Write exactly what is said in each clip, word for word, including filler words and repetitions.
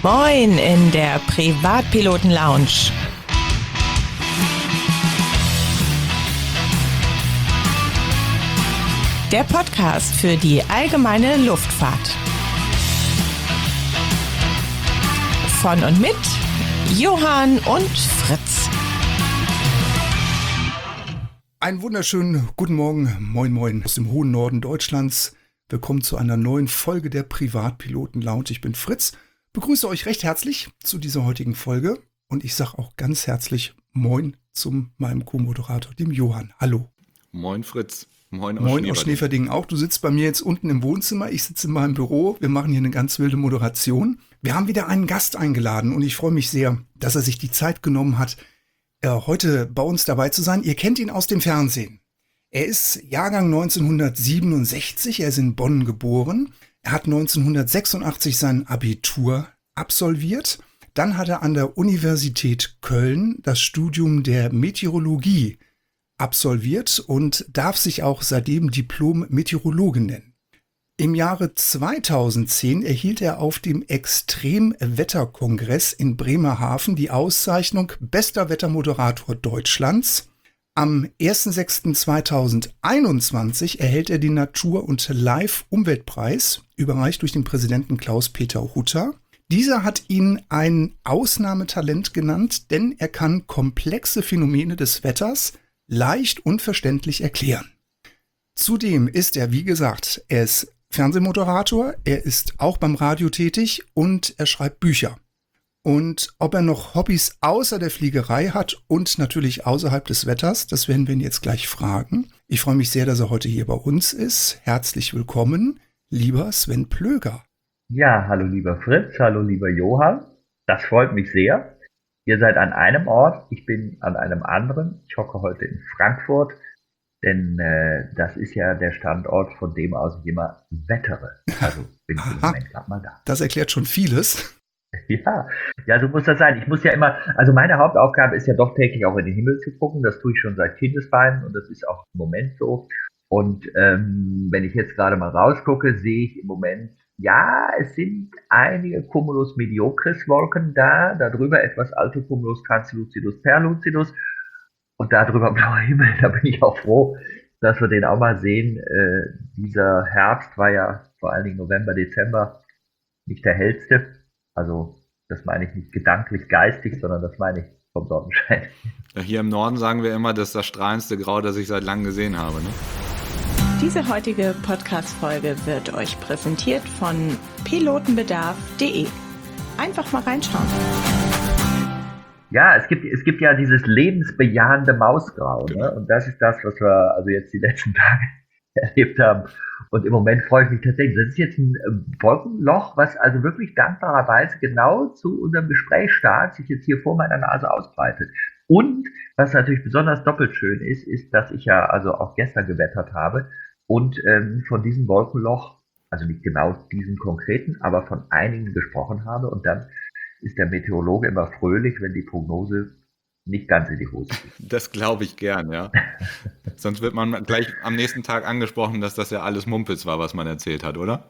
Moin in der Privatpiloten-Lounge. Der Podcast für die allgemeine Luftfahrt. Von und mit Johann und Fritz. Einen wunderschönen guten Morgen, moin moin aus dem hohen Norden Deutschlands. Willkommen zu einer neuen Folge der Privatpiloten-Lounge. Ich bin Fritz, begrüße euch recht herzlich zu dieser heutigen Folge und ich sage auch ganz herzlich Moin zu meinem Co-Moderator, dem Johann. Hallo. Moin Fritz. Moin aus Moin aus Schneeverdingen auch. Du sitzt bei mir jetzt unten im Wohnzimmer, ich sitze in meinem Büro. Wir machen hier eine ganz wilde Moderation. Wir haben wieder einen Gast eingeladen und ich freue mich sehr, dass er sich die Zeit genommen hat, äh, heute bei uns dabei zu sein. Ihr kennt ihn aus dem Fernsehen. Er ist Jahrgang neunzehnhundertsiebenundsechzig, er ist in Bonn geboren. Er hat neunzehnhundertsechsundachtzig sein Abitur absolviert. Dann hat er an der Universität Köln das Studium der Meteorologie absolviert und darf sich auch seitdem Diplom-Meteorologe nennen. Im Jahre zweitausendzehn erhielt er auf dem Extremwetterkongress in Bremerhaven die Auszeichnung Bester Wettermoderator Deutschlands. Am erster sechster zweitausendeinundzwanzig erhält er den Natur- und Live-Umweltpreis, überreicht durch den Präsidenten Klaus-Peter Hutter. Dieser hat ihn ein Ausnahmetalent genannt, denn er kann komplexe Phänomene des Wetters leicht und verständlich erklären. Zudem ist er, wie gesagt, er ist Fernsehmoderator, er ist auch beim Radio tätig und er schreibt Bücher. Und ob er noch Hobbys außer der Fliegerei hat und natürlich außerhalb des Wetters, das werden wir ihn jetzt gleich fragen. Ich freue mich sehr, dass er heute hier bei uns ist. Herzlich willkommen, lieber Sven Plöger. Ja, hallo lieber Fritz, hallo lieber Johann. Das freut mich sehr. Ihr seid an einem Ort, ich bin an einem anderen. Ich hocke heute in Frankfurt, denn äh, das ist ja der Standort, von dem aus ich immer wettere. Also bin ich im Moment gerade mal da. Das erklärt schon vieles. Ja, ja, so muss das sein. Ich muss ja immer, also meine Hauptaufgabe ist ja doch täglich auch in den Himmel zu gucken. Das tue ich schon seit Kindesbeinen und das ist auch im Moment so. Und ähm, wenn ich jetzt gerade mal rausgucke, sehe ich im Moment, ja, es sind einige Cumulus mediocris Wolken da, darüber etwas Altocumulus translucidus perlucidus und darüber blauer Himmel. Da bin ich auch froh, dass wir den auch mal sehen. Äh, dieser Herbst war ja vor allen Dingen November, Dezember nicht der hellste. Also das meine ich nicht gedanklich, geistig, sondern das meine ich vom Sonnenschein. Hier im Norden sagen wir immer, das ist das strahlendste Grau, das ich seit langem gesehen habe. Ne? Diese heutige Podcast-Folge wird euch präsentiert von pilotenbedarf punkt de. Einfach mal reinschauen. Ja, es gibt, es gibt ja dieses lebensbejahende Mausgrau, ne? Und das ist das, was wir also jetzt die letzten Tage erlebt haben. Und im Moment freue ich mich tatsächlich. Das ist jetzt ein Wolkenloch, was also wirklich dankbarerweise genau zu unserem Gesprächsstart sich jetzt hier vor meiner Nase ausbreitet. Und was natürlich besonders doppelt schön ist, ist, dass ich ja also auch gestern gewettert habe und ähm, von diesem Wolkenloch, also nicht genau diesen konkreten, aber von einigen gesprochen habe. Und dann ist der Meteorologe immer fröhlich, wenn die Prognose nicht ganz in die Hose geht. Das glaube ich gern, ja. Sonst wird man gleich am nächsten Tag angesprochen, dass das ja alles Mumpitz war, was man erzählt hat, oder?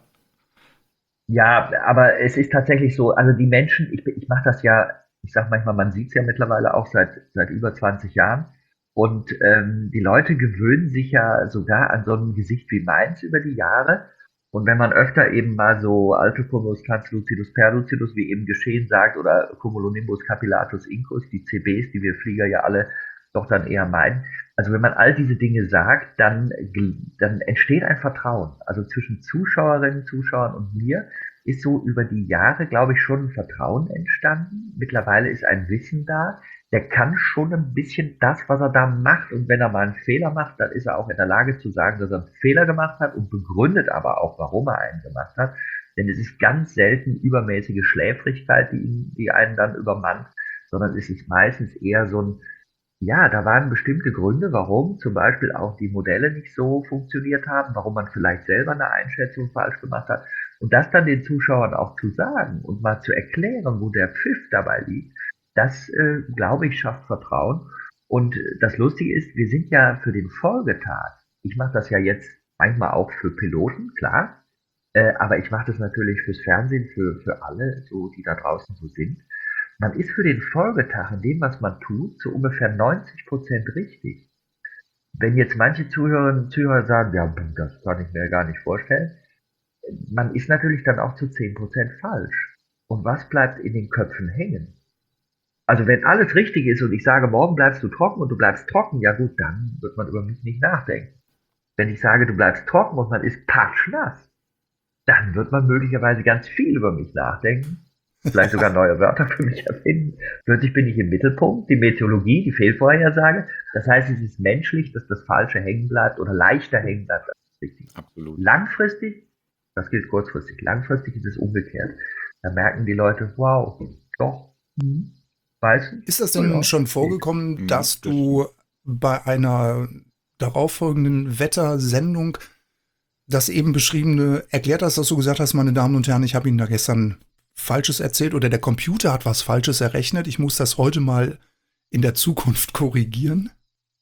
Ja, aber es ist tatsächlich so, also die Menschen, ich, ich mache das ja, ich sage manchmal, man sieht es ja mittlerweile auch seit, seit über zwanzig Jahren und ähm, die Leute gewöhnen sich ja sogar an so ein Gesicht wie meins über die Jahre. Und wenn man öfter eben mal so Altocumulus translucidus perlucidus, wie eben geschehen sagt, oder Cumulonimbus capillatus incus, die C Bs, die wir Flieger ja alle doch dann eher meinen. Also wenn man all diese Dinge sagt, dann, dann entsteht ein Vertrauen. Also zwischen Zuschauerinnen, Zuschauern und mir ist so über die Jahre, glaube ich, schon ein Vertrauen entstanden. Mittlerweile ist ein Wissen da. Der kann schon ein bisschen das, was er da macht. Und wenn er mal einen Fehler macht, dann ist er auch in der Lage zu sagen, dass er einen Fehler gemacht hat und begründet aber auch, warum er einen gemacht hat. Denn es ist ganz selten übermäßige Schläfrigkeit, die, ihn, die einen dann übermannt, sondern es ist meistens eher so ein, ja, da waren bestimmte Gründe, warum zum Beispiel auch die Modelle nicht so funktioniert haben, warum man vielleicht selber eine Einschätzung falsch gemacht hat. Und das dann den Zuschauern auch zu sagen und mal zu erklären, wo der Pfiff dabei liegt, das, äh, glaube ich, schafft Vertrauen. Und das Lustige ist, wir sind ja für den Folgetag, ich mache das ja jetzt manchmal auch für Piloten, klar, Äh, aber ich mache das natürlich fürs Fernsehen, für, für alle, so, die da draußen so sind. Man ist für den Folgetag in dem, was man tut, zu ungefähr neunzig Prozent richtig. Wenn jetzt manche Zuhörerinnen und Zuhörer sagen, ja, das kann ich mir gar nicht vorstellen, man ist natürlich dann auch zu zehn Prozent falsch. Und was bleibt in den Köpfen hängen? Also wenn alles richtig ist und ich sage, morgen bleibst du trocken und du bleibst trocken, ja gut, dann wird man über mich nicht nachdenken. Wenn ich sage, du bleibst trocken und man ist patschnass, dann wird man möglicherweise ganz viel über mich nachdenken, vielleicht sogar neue Wörter für mich erfinden. Plötzlich bin ich im Mittelpunkt, die Meteorologie, die Fehlvorhersage. Das heißt, es ist menschlich, dass das Falsche hängen bleibt oder leichter hängen bleibt als das Richtige. Absolut. Langfristig, das gilt kurzfristig, langfristig ist es umgekehrt. Da merken die Leute, wow, doch, hm, weißt du? Ist das denn Ja. schon vorgekommen, Mhm, dass das du bei einer darauffolgenden Wettersendung das eben beschriebene erklärt hast, dass du gesagt hast, meine Damen und Herren, ich habe Ihnen da gestern Falsches erzählt oder der Computer hat was Falsches errechnet, ich muss das heute mal in der Zukunft korrigieren?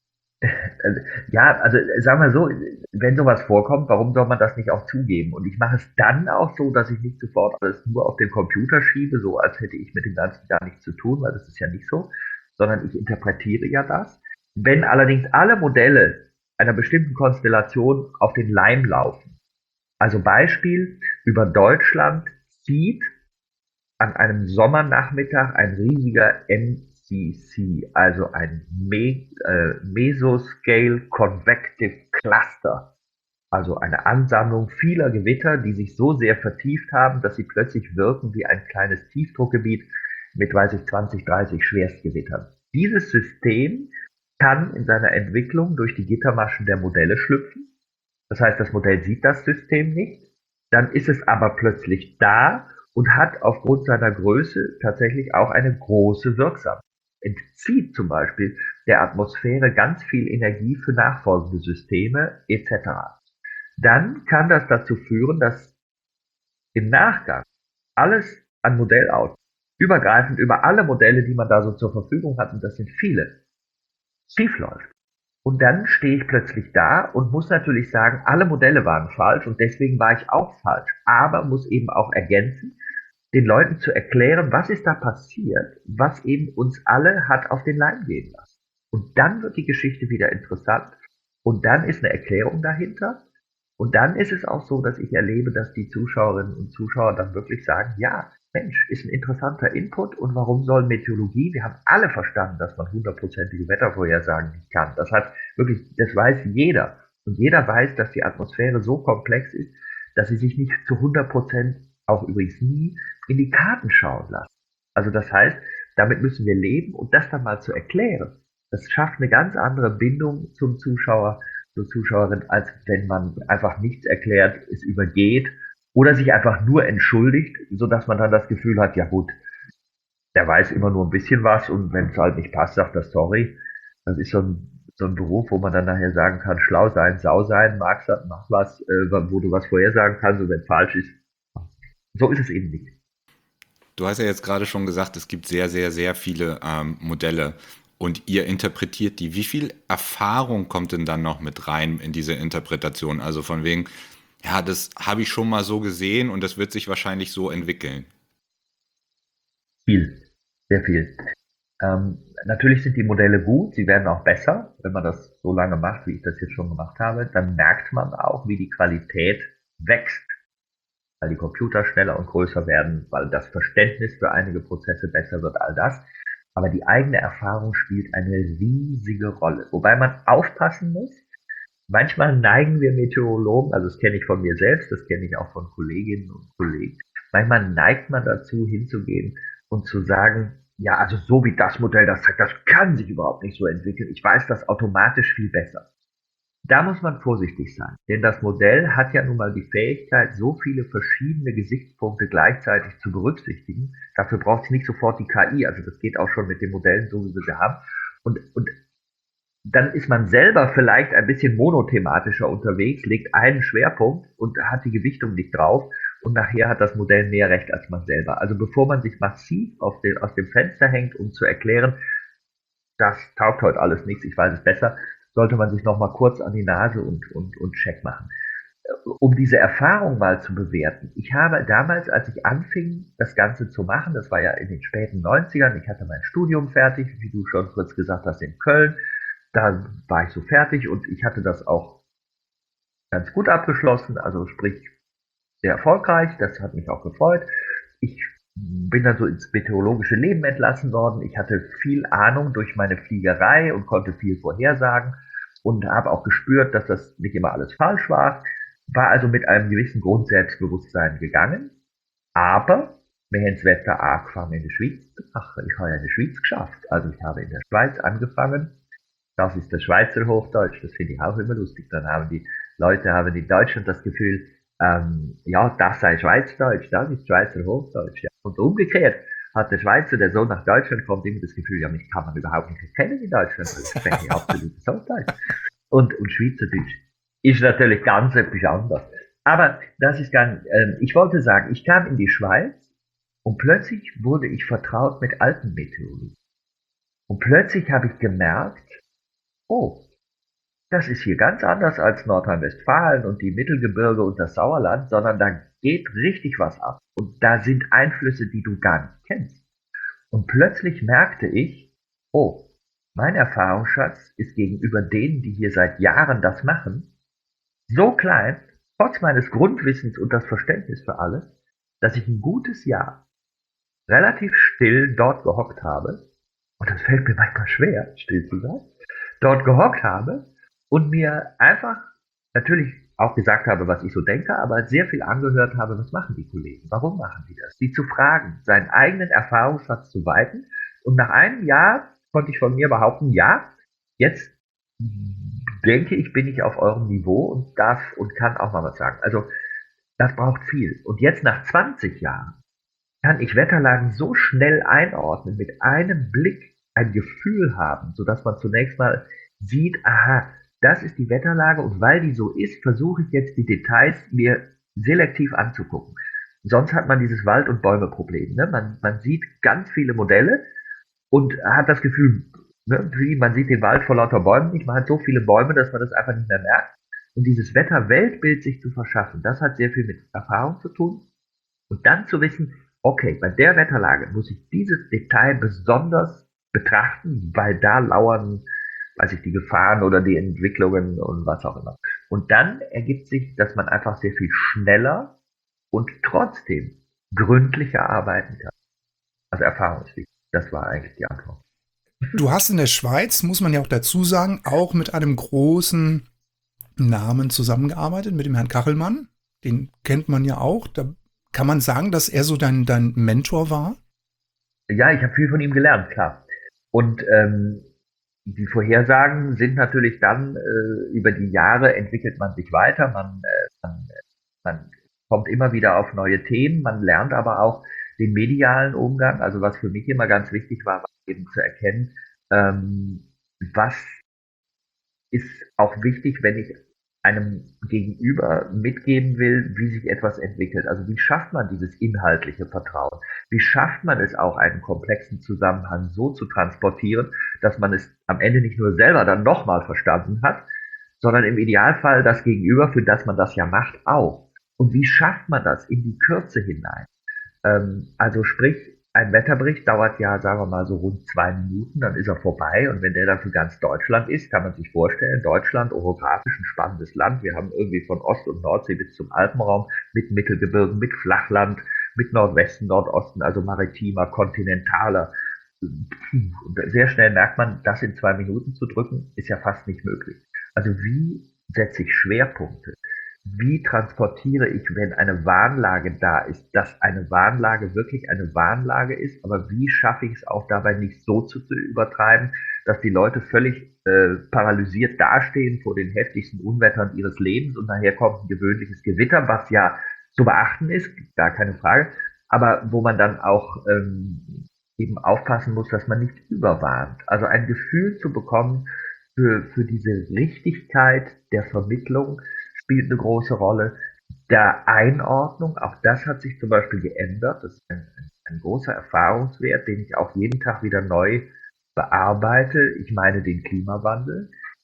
Also, ja, also sagen wir so, wenn sowas vorkommt, warum soll man das nicht auch zugeben? Und ich mache es dann auch so, dass ich nicht sofort alles nur auf den Computer schiebe, so als hätte ich mit dem Ganzen gar nichts zu tun, weil das ist ja nicht so, sondern ich interpretiere ja das. Wenn allerdings alle Modelle einer bestimmten Konstellation auf den Leim laufen, also Beispiel, über Deutschland zieht an einem Sommernachmittag ein riesiger M C C, also ein Me äh, Mesoscale Convective Cluster, also eine Ansammlung vieler Gewitter, die sich so sehr vertieft haben, dass sie plötzlich wirken wie ein kleines Tiefdruckgebiet mit, weiß ich, zwanzig, dreißig Schwerstgewittern. Dieses System kann in seiner Entwicklung durch die Gittermaschen der Modelle schlüpfen. Das heißt, das Modell sieht das System nicht. Dann ist es aber plötzlich da und hat aufgrund seiner Größe tatsächlich auch eine große Wirksamkeit. Entzieht zum Beispiel der Atmosphäre ganz viel Energie für nachfolgende Systeme et cetera. Dann kann das dazu führen, dass im Nachgang alles an Modellaus, übergreifend über alle Modelle, die man da so zur Verfügung hat, und das sind viele, schief läuft. Und dann stehe ich plötzlich da und muss natürlich sagen, alle Modelle waren falsch und deswegen war ich auch falsch, aber muss eben auch ergänzen, den Leuten zu erklären, was ist da passiert, was eben uns alle hat auf den Leim gehen lassen. Und dann wird die Geschichte wieder interessant und dann ist eine Erklärung dahinter und dann ist es auch so, dass ich erlebe, dass die Zuschauerinnen und Zuschauer dann wirklich sagen, ja, Mensch, ist ein interessanter Input und warum soll Meteorologie, wir haben alle verstanden, dass man hundertprozentige Wettervorhersagen nicht kann. Das heißt wirklich, das weiß jeder und jeder weiß, dass die Atmosphäre so komplex ist, dass sie sich nicht zu hundert Prozent, auch übrigens nie, in die Karten schauen lassen. Also das heißt, damit müssen wir leben und das dann mal zu erklären, das schafft eine ganz andere Bindung zum Zuschauer, zur Zuschauerin, als wenn man einfach nichts erklärt, es übergeht oder sich einfach nur entschuldigt, sodass man dann das Gefühl hat, ja gut, der weiß immer nur ein bisschen was und wenn es halt nicht passt, sagt er sorry. Das ist so ein, so ein Beruf, wo man dann nachher sagen kann, schlau sein, sau sein, mach, mach was, äh, wo du was vorhersagen kannst und wenn es falsch ist, so ist es eben nicht. Du hast ja jetzt gerade schon gesagt, es gibt sehr, sehr, sehr viele ähm, Modelle und ihr interpretiert die. Wie viel Erfahrung kommt denn dann noch mit rein in diese Interpretation? Also von wegen, ja, das habe ich schon mal so gesehen und das wird sich wahrscheinlich so entwickeln. Viel, sehr viel. Ähm, natürlich sind die Modelle gut, sie werden auch besser, wenn man das so lange macht, wie ich das jetzt schon gemacht habe. Dann merkt man auch, wie die Qualität wächst, weil die Computer schneller und größer werden, weil das Verständnis für einige Prozesse besser wird, all das. Aber die eigene Erfahrung spielt eine riesige Rolle. Wobei man aufpassen muss. Manchmal neigen wir Meteorologen, also das kenne ich von mir selbst, das kenne ich auch von Kolleginnen und Kollegen, manchmal neigt man dazu, hinzugehen und zu sagen, ja, also so wie das Modell das sagt, das kann sich überhaupt nicht so entwickeln. Ich weiß das automatisch viel besser. Da muss man vorsichtig sein, denn das Modell hat ja nun mal die Fähigkeit, so viele verschiedene Gesichtspunkte gleichzeitig zu berücksichtigen. Dafür braucht es nicht sofort die K I, also das geht auch schon mit den Modellen, so wie wir sie haben. Und, und dann ist man selber vielleicht ein bisschen monothematischer unterwegs, legt einen Schwerpunkt und hat die Gewichtung nicht drauf und nachher hat das Modell mehr Recht als man selber. Also bevor man sich massiv auf den, aus dem Fenster hängt, um zu erklären, das taugt heute alles nichts, ich weiß es besser, sollte man sich noch mal kurz an die Nase und, und, und Check machen. um diese Erfahrung mal zu bewerten. Ich habe damals, als ich anfing, das Ganze zu machen, das war ja in den späten neunzigern, ich hatte mein Studium fertig, wie du schon kurz gesagt hast, in Köln. Da war ich so fertig und ich hatte das auch ganz gut abgeschlossen, also sprich sehr erfolgreich, das hat mich auch gefreut. Ich bin dann so ins meteorologische Leben entlassen worden. Ich hatte viel Ahnung durch meine Fliegerei und konnte viel vorhersagen und habe auch gespürt, dass das nicht immer alles falsch war. War also mit einem gewissen Grundselbstbewusstsein gegangen. Aber wir haben das Wetter angefangen in der Schweiz. Ach, ich habe ja in der Schweiz geschafft. Also ich habe in der Schweiz angefangen. Das ist das Schweizer Hochdeutsch. Das finde ich auch immer lustig. Dann haben die Leute haben in Deutschland das Gefühl, ähm, ja, das sei Schweizdeutsch, das ist Schweizer Hochdeutsch. Ja. Und umgekehrt hat der Schweizer, der so nach Deutschland kommt, immer das Gefühl, ja, mich kann man überhaupt nicht erkennen in Deutschland. Ich spreche absolutes Hochdeutsch. Und, und Schweizerdeutsch ist natürlich ganz etwas anderes. Aber das ist gar nicht, ähm, ich wollte sagen, ich kam in die Schweiz und plötzlich wurde ich vertraut mit Alpenmeteorologie. Und plötzlich habe ich gemerkt, oh, das ist hier ganz anders als Nordrhein-Westfalen und die Mittelgebirge und das Sauerland, sondern da geht richtig was ab. Und da sind Einflüsse, die du gar nicht kennst. Und plötzlich merkte ich, oh, mein Erfahrungsschatz ist gegenüber denen, die hier seit Jahren das machen, so klein, trotz meines Grundwissens und das Verständnis für alles, dass ich ein gutes Jahr relativ still dort gehockt habe, und das fällt mir manchmal schwer, still zu sein, dort gehockt habe und mir einfach natürlich auch gesagt habe, was ich so denke, aber sehr viel angehört habe, was machen die Kollegen, warum machen die das, die zu fragen, seinen eigenen Erfahrungsschatz zu weiten. Und nach einem Jahr konnte ich von mir behaupten, ja, jetzt denke ich, bin ich auf eurem Niveau und darf und kann auch mal was sagen. Also das braucht viel. Und jetzt nach zwanzig Jahren kann ich Wetterlagen so schnell einordnen, mit einem Blick ein Gefühl haben, sodass man zunächst mal sieht, aha, das ist die Wetterlage und weil die so ist, versuche ich jetzt die Details mir selektiv anzugucken. Sonst hat man dieses Wald- und Bäume-Problem. Ne? Man, man sieht ganz viele Modelle und hat das Gefühl, ne, wie man sieht den Wald vor lauter Bäumen nicht, man hat so viele Bäume, dass man das einfach nicht mehr merkt. Und dieses Wetter-Weltbild sich zu verschaffen, das hat sehr viel mit Erfahrung zu tun. Und dann zu wissen, okay, bei der Wetterlage muss ich dieses Detail besonders betrachten, weil da lauern, weiß ich, die Gefahren oder die Entwicklungen und was auch immer. Und dann ergibt sich, dass man einfach sehr viel schneller und trotzdem gründlicher arbeiten kann. Also erfahrungswichtig. Das war eigentlich die Antwort. Du hast in der Schweiz, muss man ja auch dazu sagen, auch mit einem großen Namen zusammengearbeitet, mit dem Herrn Kachelmann. Den kennt man ja auch. Da kann man sagen, dass er so dein, dein Mentor war? Ja, ich habe viel von ihm gelernt, klar. Und ähm, die Vorhersagen sind natürlich dann, äh, über die Jahre entwickelt man sich weiter, man, äh, man, man kommt immer wieder auf neue Themen, man lernt aber auch den medialen Umgang. Also was für mich immer ganz wichtig war, war eben zu erkennen, ähm, was ist auch wichtig, wenn ich einem Gegenüber mitgeben will, wie sich etwas entwickelt. Also wie schafft man dieses inhaltliche Vertrauen? Wie schafft man es auch, einen komplexen Zusammenhang so zu transportieren, dass man es am Ende nicht nur selber dann nochmal verstanden hat, sondern im Idealfall das Gegenüber, für das man das ja macht, auch. Und wie schafft man das in die Kürze hinein? Ähm, also sprich, ein Wetterbericht dauert ja, sagen wir mal, so rund zwei Minuten, dann ist er vorbei. Und wenn der dann für ganz Deutschland ist, kann man sich vorstellen, Deutschland, orografisch ein spannendes Land. Wir haben irgendwie von Ost- und Nordsee bis zum Alpenraum mit Mittelgebirgen, mit Flachland, mit Nordwesten, Nordosten, also maritimer, kontinentaler. Sehr schnell merkt man, das in zwei Minuten zu drücken, ist ja fast nicht möglich. Also wie setze ich Schwerpunkte? Wie transportiere ich, wenn eine Warnlage da ist, dass eine Warnlage wirklich eine Warnlage ist, aber wie schaffe ich es auch dabei nicht so zu, zu übertreiben, dass die Leute völlig äh, paralysiert dastehen vor den heftigsten Unwettern ihres Lebens und nachher kommt ein gewöhnliches Gewitter, was ja zu beachten ist, gar keine Frage, aber wo man dann auch ähm, eben aufpassen muss, dass man nicht überwarnt. Also ein Gefühl zu bekommen für, für diese Richtigkeit der Vermittlung, spielt eine große Rolle. Der Einordnung, auch das hat sich zum Beispiel geändert. Das ist ein, ein, ein großer Erfahrungswert, den ich auch jeden Tag wieder neu bearbeite. Ich meine den Klimawandel.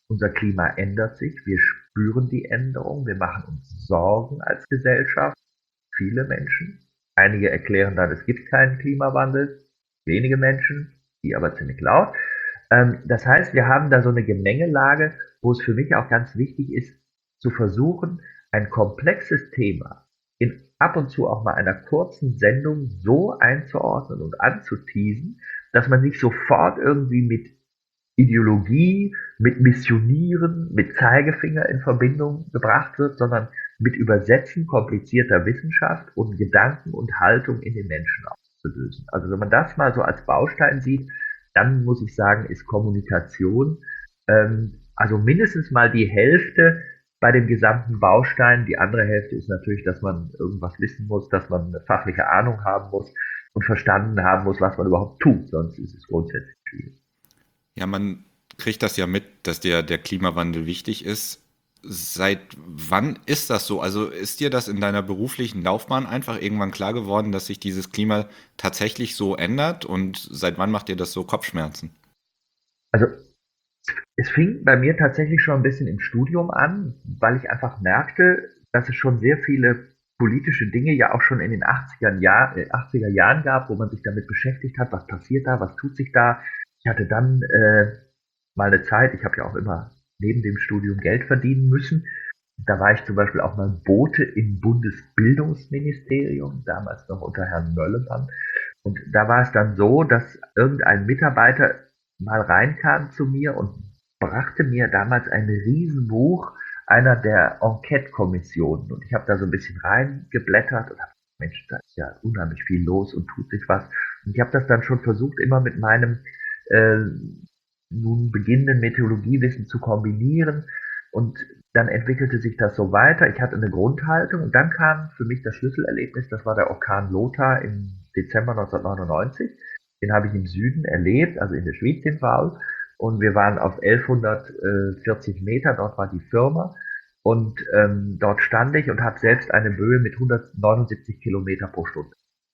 unser Klima ändert sich, wir spüren die Änderung, wir machen uns Sorgen als Gesellschaft, viele Menschen. Einige erklären dann, es gibt keinen Klimawandel, wenige Menschen, die aber ziemlich laut. Ähm, das heißt, wir haben da so eine Gemengelage, wo es für mich auch ganz wichtig ist, zu versuchen, ein komplexes Thema in ab und zu auch mal einer kurzen Sendung so einzuordnen und anzuteasen, dass man nicht sofort irgendwie mit Ideologie, mit Missionieren, mit Zeigefinger in Verbindung gebracht wird, sondern mit Übersetzen komplizierter Wissenschaft und Gedanken und Haltung in den Menschen auszulösen. Also wenn man das mal so als Baustein sieht, dann muss ich sagen, ist Kommunikation ähm, also mindestens mal die Hälfte bei dem gesamten Baustein. Die andere Hälfte ist natürlich, dass man irgendwas wissen muss, dass man eine fachliche Ahnung haben muss und verstanden haben muss, was man überhaupt tut. Sonst ist es grundsätzlich schwierig. Ja, man kriegt das ja mit, dass der, der Klimawandel wichtig ist. Seit wann ist das so? Also ist dir das in deiner beruflichen Laufbahn einfach irgendwann klar geworden, dass sich dieses Klima tatsächlich so ändert? Und seit wann macht dir das so Kopfschmerzen? Also es fing bei mir tatsächlich schon ein bisschen im Studium an, weil ich einfach merkte, dass es schon sehr viele politische Dinge ja auch schon in den achtziger, Jahr, äh, achtziger Jahren gab, wo man sich damit beschäftigt hat, was passiert da, was tut sich da. Ich hatte dann äh, mal eine Zeit, ich habe ja auch immer neben dem Studium Geld verdienen müssen. Da war ich zum Beispiel auch mal Bote im Bundesbildungsministerium, damals noch unter Herrn Möllemann. Und da war es dann so, dass irgendein Mitarbeiter mal reinkam zu mir und brachte mir damals ein Riesenbuch einer der Enquete-Kommissionen. Und ich habe da so ein bisschen reingeblättert und habe, Mensch, da ist ja unheimlich viel los und tut sich was. Und ich habe das dann schon versucht, immer mit meinem äh, nun beginnenden Meteorologiewissen zu kombinieren. Und dann entwickelte sich das so weiter. Ich hatte eine Grundhaltung und dann kam für mich das Schlüsselerlebnis, das war der Orkan Lothar im Dezember neunzehnhundertneunundneunzig. Den habe ich im Süden erlebt, also in der Schwyzjenval. Und wir waren auf elfhundertvierzig Meter, dort war die Firma. Und ähm, dort stand ich und habe selbst eine Böe mit hundertneunundsiebzig Kilometer pro Stunde.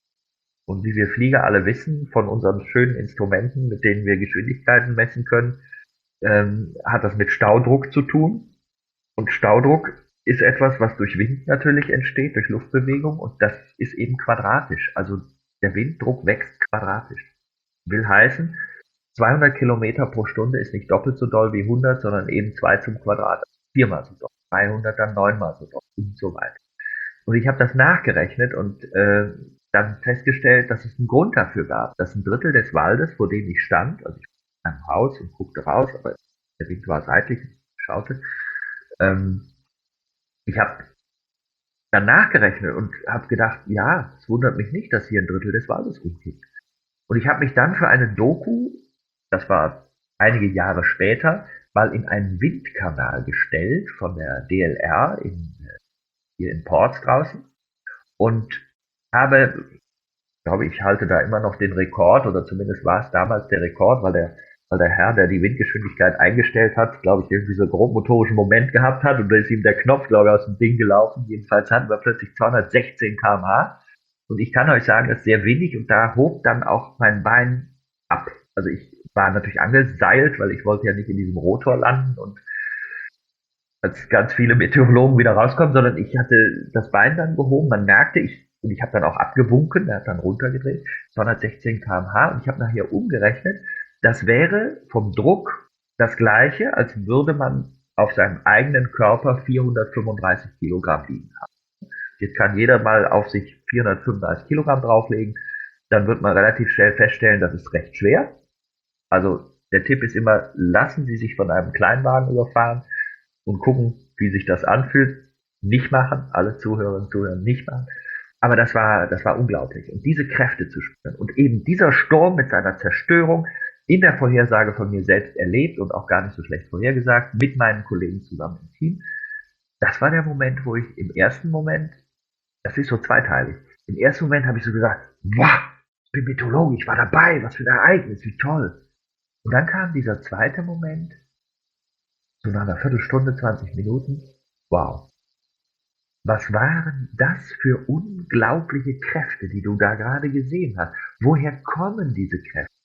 Und wie wir Flieger alle wissen, von unseren schönen Instrumenten, mit denen wir Geschwindigkeiten messen können, ähm, hat das mit Staudruck zu tun. Und Staudruck ist etwas, was durch Wind natürlich entsteht, durch Luftbewegung. Und das ist eben quadratisch. Also der Winddruck wächst quadratisch. Will heißen, zweihundert Kilometer pro Stunde ist nicht doppelt so doll wie hundert, sondern eben zwei zum Quadrat, viermal so doll, dreihundert dann neunmal so doll und so weiter. Und ich habe das nachgerechnet und äh, dann festgestellt, dass es einen Grund dafür gab, dass ein Drittel des Waldes, vor dem ich stand, also ich war im Haus und guckte raus, aber der Wind war seitlich, ich schaute, ähm, ich habe dann nachgerechnet und habe gedacht, ja, es wundert mich nicht, dass hier ein Drittel des Waldes umkippt. Und ich habe mich dann für eine Doku, das war einige Jahre später, mal in einen Windkanal gestellt von der D L R in, hier in Porz draußen und habe, glaube ich, halte da immer noch den Rekord, oder zumindest war es damals der Rekord, weil der, weil der Herr, der die Windgeschwindigkeit eingestellt hat, glaube ich, irgendwie so einen grobmotorischen Moment gehabt hat und da ist ihm der Knopf, glaube ich, aus dem Ding gelaufen. Jedenfalls hatten wir plötzlich zweihundertsechzehn Kilometer pro Stunde. Und ich kann euch sagen, das ist sehr wenig und da hob dann auch mein Bein ab. Also ich war natürlich angeseilt, weil ich wollte ja nicht in diesem Rotor landen und als ganz viele Meteorologen wieder rauskommen, sondern ich hatte das Bein dann gehoben. Man merkte, ich, und ich habe dann auch abgewunken, der hat dann runtergedreht, zweihundertsechzehn Kilometer pro Stunde und ich habe nachher umgerechnet, das wäre vom Druck das gleiche, als würde man auf seinem eigenen Körper vierhundertfünfunddreißig Kilogramm liegen haben. Jetzt kann jeder mal auf sich vierhundertfünfunddreißig Kilogramm drauflegen, dann wird man relativ schnell feststellen, das ist recht schwer. Also der Tipp ist immer, lassen Sie sich von einem Kleinwagen überfahren und gucken, wie sich das anfühlt. Nicht machen, alle Zuhörerinnen und Zuhörer nicht machen. Aber das war, das war unglaublich. Und diese Kräfte zu spüren und eben dieser Sturm mit seiner Zerstörung in der Vorhersage von mir selbst erlebt und auch gar nicht so schlecht vorhergesagt, mit meinen Kollegen zusammen im Team, das war der Moment, wo ich im ersten Moment, das ist so zweiteilig, im ersten Moment habe ich so gesagt, wow, ich bin Meteorologe, ich war dabei, was für ein Ereignis, wie toll. Und dann kam dieser zweite Moment, so nach einer Viertelstunde, zwanzig Minuten, wow. Was waren das für unglaubliche Kräfte, die du da gerade gesehen hast? Woher kommen diese Kräfte?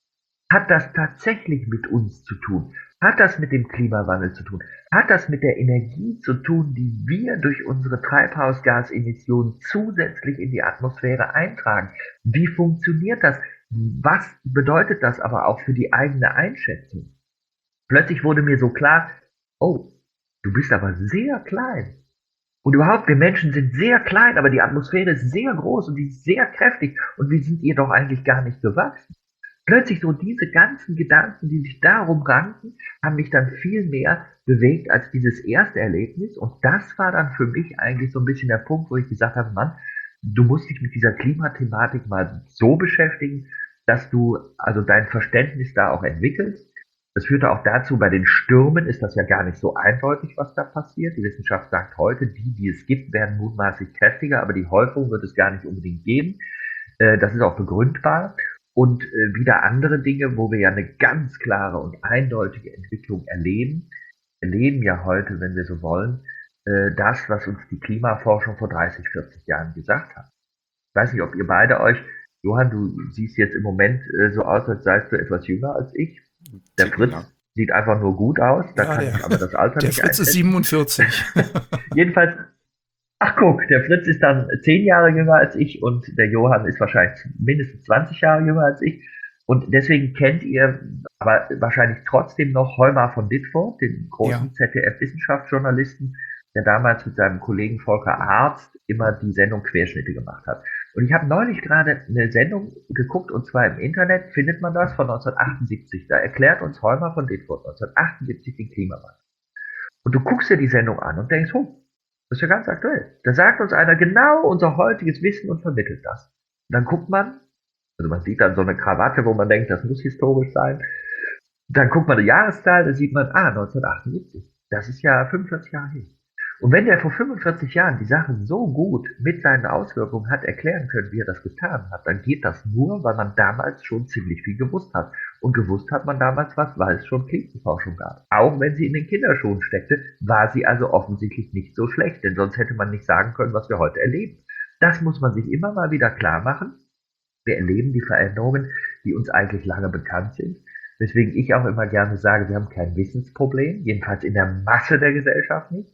Hat das tatsächlich mit uns zu tun? Hat das mit dem Klimawandel zu tun? Hat das mit der Energie zu tun, die wir durch unsere Treibhausgasemissionen zusätzlich in die Atmosphäre eintragen? Wie funktioniert das? Was bedeutet das aber auch für die eigene Einschätzung? Plötzlich wurde mir so klar, oh, du bist aber sehr klein. Und überhaupt, wir Menschen sind sehr klein, aber die Atmosphäre ist sehr groß und die ist sehr kräftig und wir sind ihr doch eigentlich gar nicht gewachsen. Plötzlich so diese ganzen Gedanken, die sich darum ranken, haben mich dann viel mehr bewegt als dieses erste Erlebnis. Und das war dann für mich eigentlich so ein bisschen der Punkt, wo ich gesagt habe, Mann, du musst dich mit dieser Klimathematik mal so beschäftigen, dass du also dein Verständnis da auch entwickelst. Das führte auch dazu, bei den Stürmen ist das ja gar nicht so eindeutig, was da passiert. Die Wissenschaft sagt heute, die, die es gibt, werden mutmaßlich kräftiger, aber die Häufung wird es gar nicht unbedingt geben. Das ist auch begründbar. Und äh, wieder andere Dinge, wo wir ja eine ganz klare und eindeutige Entwicklung erleben, erleben ja heute, wenn wir so wollen, äh, das, was uns die Klimaforschung vor dreißig, vierzig Jahren gesagt hat. Ich weiß nicht, ob ihr beide euch, Johann, du siehst jetzt im Moment äh, so aus, als seist du etwas jünger als ich. Der Fritz ja. sieht einfach nur gut aus, da ja, kann der, ich aber das Alter der nicht Fritz ist siebenundvierzig. Jedenfalls, ach guck, der Fritz ist dann zehn Jahre jünger als ich und der Johann ist wahrscheinlich mindestens zwanzig Jahre jünger als ich. Und deswegen kennt ihr aber wahrscheinlich trotzdem noch Heumar von Ditford, den großen ja. Z D F-Wissenschaftsjournalisten, der damals mit seinem Kollegen Volker Arzt immer die Sendung Querschnitte gemacht hat. Und ich habe neulich gerade eine Sendung geguckt, und zwar im Internet findet man das von neunzehnhundertachtundsiebzig. Da erklärt uns Heumar von Ditford neunzehnhundertachtundsiebzig den Klimawandel. Und du guckst dir die Sendung an und denkst, oh, das ist ja ganz aktuell. Da sagt uns einer genau unser heutiges Wissen und vermittelt das. Und dann guckt man, also man sieht dann so eine Krawatte, wo man denkt, das muss historisch sein. Dann guckt man die Jahreszahl, da sieht man, ah, neunzehnhundertachtundsiebzig. Das ist ja fünfundvierzig Jahre hin. Und wenn der vor fünfundvierzig Jahren die Sachen so gut mit seinen Auswirkungen hat erklären können, wie er das getan hat, dann geht das nur, weil man damals schon ziemlich viel gewusst hat. Und gewusst hat man damals was, weil es schon Klimaforschung gab. Auch wenn sie in den Kinderschuhen steckte, war sie also offensichtlich nicht so schlecht, denn sonst hätte man nicht sagen können, was wir heute erleben. Das muss man sich immer mal wieder klar machen. Wir erleben die Veränderungen, die uns eigentlich lange bekannt sind. Weswegen ich auch immer gerne sage, wir haben kein Wissensproblem, jedenfalls in der Masse der Gesellschaft nicht.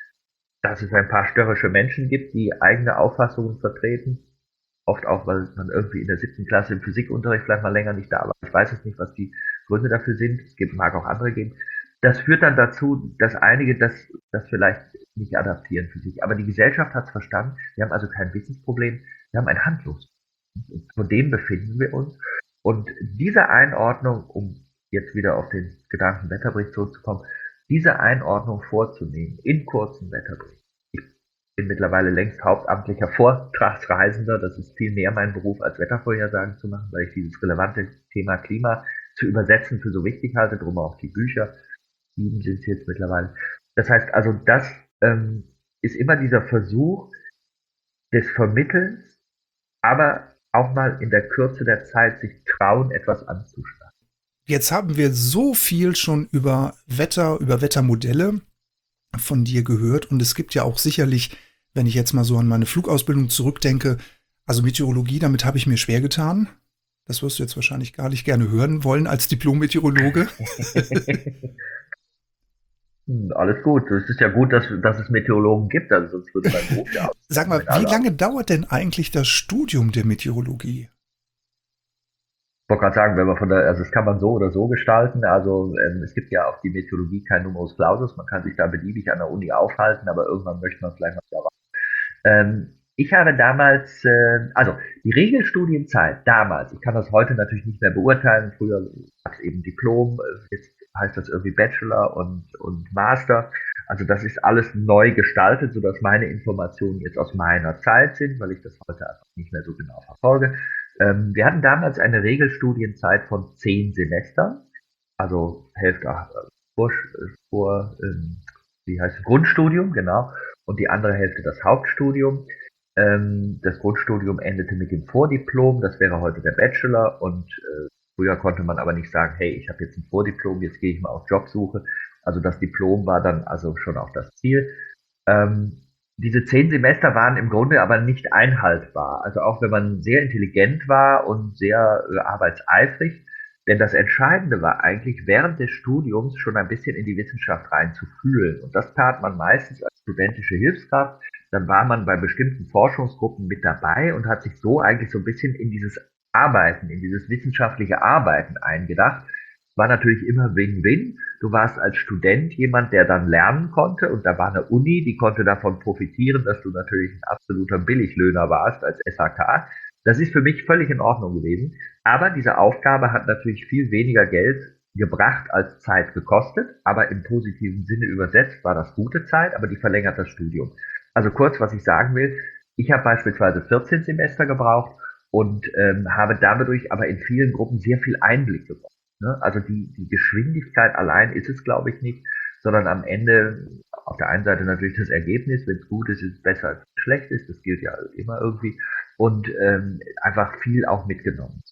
Dass es ein paar störrische Menschen gibt, die eigene Auffassungen vertreten. Oft auch, weil man irgendwie in der siebten Klasse im Physikunterricht vielleicht mal länger nicht da war. Ich weiß jetzt nicht, was die Gründe dafür sind. Es gibt, mag auch andere geben. Das führt dann dazu, dass einige das, das vielleicht nicht adaptieren für sich. Aber die Gesellschaft hat es verstanden. Wir haben also kein Wissensproblem. Wir haben ein Handlungsproblem. Vor dem befinden wir uns. Und diese Einordnung, um jetzt wieder auf den Gedanken Wetterbericht zurückzukommen, diese Einordnung vorzunehmen in kurzen Wetterberichten. Ich bin mittlerweile längst hauptamtlicher Vortragsreisender. Das ist viel mehr mein Beruf, als Wettervorhersagen zu machen, weil ich dieses relevante Thema Klima zu übersetzen für so wichtig halte. Drum auch die Bücher. Sieben sind es jetzt mittlerweile. Das heißt also, das ähm, ist immer dieser Versuch des Vermittelns, aber auch mal in der Kürze der Zeit sich trauen, etwas anzuschauen. Jetzt haben wir so viel schon über Wetter, über Wettermodelle von dir gehört. Und es gibt ja auch sicherlich, wenn ich jetzt mal so an meine Flugausbildung zurückdenke, also Meteorologie, damit habe ich mir schwer getan. Das wirst du jetzt wahrscheinlich gar nicht gerne hören wollen als Diplom-Meteorologe. Alles gut. Es ist ja gut, dass, dass es Meteorologen gibt, also sonst würde mein Beruf ja. Sag mal, wie lange dauert denn eigentlich das Studium der Meteorologie? Ich wollte gerade sagen, wenn man von der, also das kann man so oder so gestalten. Also ähm, es gibt ja auf die Meteorologie kein Numerus Clausus, man kann sich da beliebig an der Uni aufhalten, aber irgendwann möchte man vielleicht mal wieder raus. Ähm, ich habe damals, äh, also die Regelstudienzeit damals, ich kann das heute natürlich nicht mehr beurteilen, früher gab es eben Diplom, jetzt heißt das irgendwie Bachelor und, und Master. Also das ist alles neu gestaltet, sodass meine Informationen jetzt aus meiner Zeit sind, weil ich das heute einfach nicht mehr so genau verfolge. Ähm, wir hatten damals eine Regelstudienzeit von zehn Semestern, also Hälfte äh, vor, vor ähm, wie heißt es, Grundstudium, genau, und die andere Hälfte das Hauptstudium. Ähm, das Grundstudium endete mit dem Vordiplom, das wäre heute der Bachelor, und äh, früher konnte man aber nicht sagen, hey, ich habe jetzt ein Vordiplom, jetzt gehe ich mal auf Jobsuche. Also das Diplom war dann also schon auch das Ziel. Ähm, diese zehn Semester waren im Grunde aber nicht einhaltbar. Also auch wenn man sehr intelligent war und sehr äh, arbeitseifrig, Denn das Entscheidende war eigentlich, während des Studiums schon ein bisschen in die Wissenschaft reinzufühlen. Und das tat man meistens als studentische Hilfskraft. Dann war man bei bestimmten Forschungsgruppen mit dabei und hat sich so eigentlich so ein bisschen in dieses Arbeiten, in dieses wissenschaftliche Arbeiten eingedacht. War natürlich immer Win-Win. Du warst als Student jemand, der dann lernen konnte, und da war eine Uni, die konnte davon profitieren, dass du natürlich ein absoluter Billiglöhner warst als S H K. Das ist für mich völlig in Ordnung gewesen. Aber diese Aufgabe hat natürlich viel weniger Geld gebracht als Zeit gekostet. Aber im positiven Sinne übersetzt war das gute Zeit, aber die verlängert das Studium. Also kurz, was ich sagen will, ich habe beispielsweise vierzehn Semester gebraucht und ähm, habe dadurch aber in vielen Gruppen sehr viel Einblick gewonnen. Ne? Also die, die Geschwindigkeit allein ist es, glaube ich, nicht, sondern am Ende auf der einen Seite natürlich das Ergebnis, wenn es gut ist, ist es besser als schlecht ist, das gilt ja immer irgendwie, und ähm, einfach viel auch mitgenommen.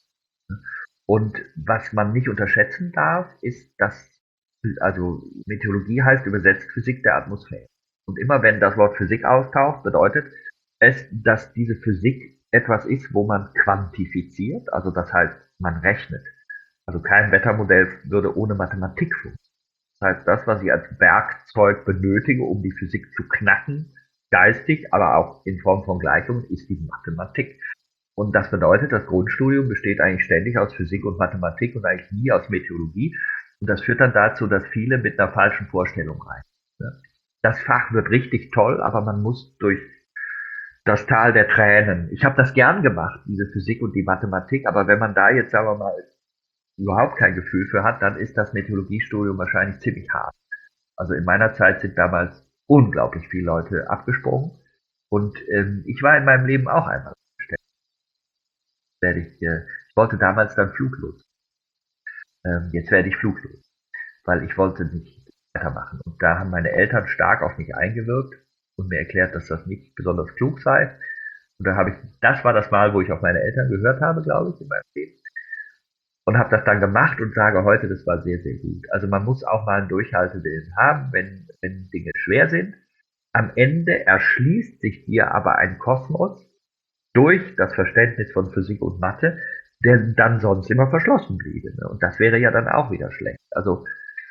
Und was man nicht unterschätzen darf, ist, dass, also Meteorologie heißt übersetzt Physik der Atmosphäre. Und immer wenn das Wort Physik auftaucht, bedeutet es, dass diese Physik etwas ist, wo man quantifiziert, also das heißt, man rechnet. Also kein Wettermodell würde ohne Mathematik funktionieren. Das heißt, das, was ich als Werkzeug benötige, um die Physik zu knacken, geistig, aber auch in Form von Gleichungen, ist die Mathematik. Und das bedeutet, das Grundstudium besteht eigentlich ständig aus Physik und Mathematik und eigentlich nie aus Meteorologie. Und das führt dann dazu, dass viele mit einer falschen Vorstellung rein. Das Fach wird richtig toll, aber man muss durch das Tal der Tränen. Ich habe das gern gemacht, diese Physik und die Mathematik, aber wenn man da jetzt, sagen wir mal, überhaupt kein Gefühl für hat, dann ist das Meteorologiestudium wahrscheinlich ziemlich hart. Also in meiner Zeit sind damals unglaublich viele Leute abgesprungen und ähm, ich war in meinem Leben auch einmal abgestellt. Werde ich, äh, ich wollte damals dann Fluglos. Ähm, jetzt werde ich Fluglos, weil ich wollte nicht weitermachen. Und da haben meine Eltern stark auf mich eingewirkt und mir erklärt, dass das nicht besonders klug sei. Und da habe ich, das war das Mal, wo ich auf meine Eltern gehört habe, glaube ich, in meinem Leben. Und habe das dann gemacht und sage heute, das war sehr, sehr gut. Also man muss auch mal einen Durchhaltewillen haben, wenn, wenn Dinge schwer sind. Am Ende erschließt sich dir aber ein Kosmos durch das Verständnis von Physik und Mathe, der dann sonst immer verschlossen bliebe. Und das wäre ja dann auch wieder schlecht. Also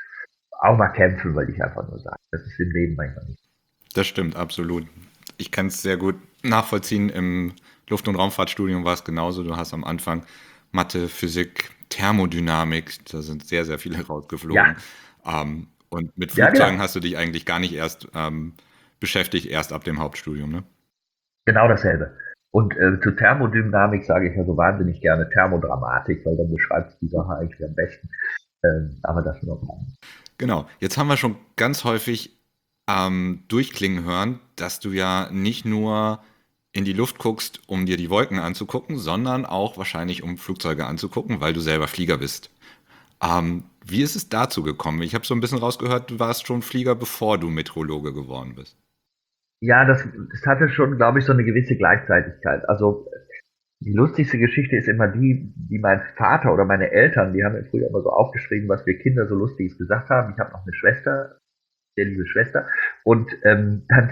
auch mal kämpfen, wollte ich einfach nur sagen. Das ist im Leben manchmal nicht. Das stimmt, absolut. Ich kann es sehr gut nachvollziehen. Im Luft- und Raumfahrtstudium war es genauso. Du hast am Anfang Mathe, Physik, Thermodynamik, da sind sehr, sehr viele rausgeflogen. Ja. Ähm, und mit Flugzeugen ja, genau. hast du dich eigentlich gar nicht erst ähm, beschäftigt, erst ab dem Hauptstudium, ne? Genau dasselbe. Und äh, zu Thermodynamik sage ich ja so wahnsinnig gerne Thermodramatik, weil dann beschreibt es die Sache eigentlich am besten. Ähm, aber das nur noch mal. Genau. Jetzt haben wir schon ganz häufig ähm, durchklingen hören, dass du ja nicht nur in die Luft guckst, um dir die Wolken anzugucken, sondern auch wahrscheinlich, um Flugzeuge anzugucken, weil du selber Flieger bist. Ähm, wie ist es dazu gekommen? Ich habe so ein bisschen rausgehört, du warst schon Flieger, bevor du Meteorologe geworden bist. Ja, das, das hatte schon, glaube ich, so eine gewisse Gleichzeitigkeit. Also die lustigste Geschichte ist immer die, die mein Vater oder meine Eltern, die haben mir früher immer so aufgeschrieben, was wir Kinder so Lustiges gesagt haben. Ich habe noch eine Schwester, sehr liebe Schwester, und ähm, dann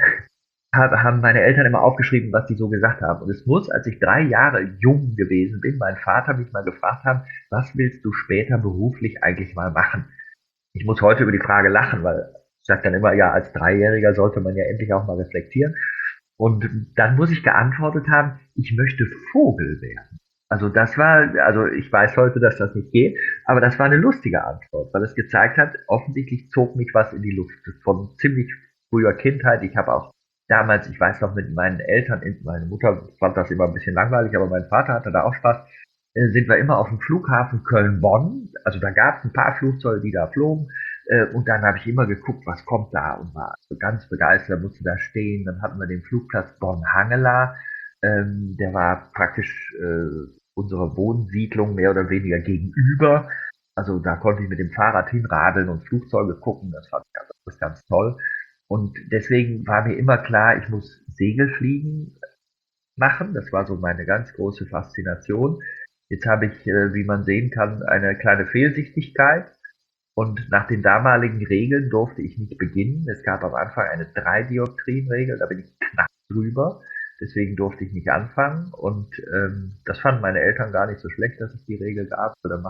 haben meine Eltern immer aufgeschrieben, was die so gesagt haben. Und es muss, als ich drei Jahre jung gewesen bin, mein Vater mich mal gefragt haben, was willst du später beruflich eigentlich mal machen? Ich muss heute über die Frage lachen, weil ich sage dann immer, ja, als Dreijähriger sollte man ja endlich auch mal reflektieren. Und dann muss ich geantwortet haben, ich möchte Vogel werden. Also das war, also ich weiß heute, dass das nicht geht, aber das war eine lustige Antwort, weil es gezeigt hat, offensichtlich zog mich was in die Luft. Von ziemlich früher Kindheit. Ich habe auch damals, ich weiß noch, mit meinen Eltern, meine Mutter fand das immer ein bisschen langweilig, aber mein Vater hatte da auch Spaß, äh, sind wir immer auf dem Flughafen Köln-Bonn. Also da gab es ein paar Flugzeuge, die da flogen. Äh, und dann habe ich immer geguckt, was kommt da, und war also ganz begeistert, musste da stehen. Dann hatten wir den Flugplatz Bonn-Hangela. Ähm, der war praktisch äh, unserer Wohnsiedlung mehr oder weniger gegenüber. Also da konnte ich mit dem Fahrrad hinradeln und Flugzeuge gucken. Das fand ich also das ganz toll. Und deswegen war mir immer klar, ich muss Segelfliegen machen. Das war so meine ganz große Faszination. Jetzt habe ich, äh, wie man sehen kann, eine kleine Fehlsichtigkeit. Und nach den damaligen Regeln durfte ich nicht beginnen. Es gab am Anfang eine drei Dioptrien-Regel, da bin ich knapp drüber. Deswegen durfte ich nicht anfangen. Und ähm, das fanden meine Eltern gar nicht so schlecht, dass es die Regel gab. Da macht